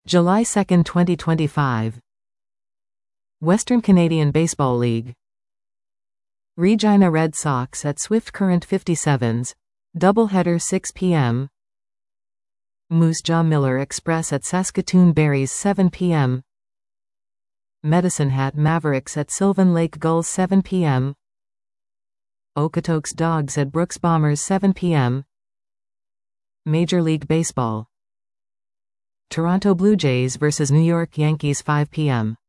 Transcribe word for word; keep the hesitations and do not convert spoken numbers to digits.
July second, twenty twenty-five. Western Canadian Baseball League. Regina Red Sox at Swift Current fifty-sevens. Doubleheader six p m Moose Jaw Miller Express at Saskatoon Berries seven p m Medicine Hat Mavericks at Sylvan Lake Gulls seven p m Okotoks Dogs at Brooks Bombers seven p m Major League Baseball. Toronto Blue Jays versus New York Yankees five p m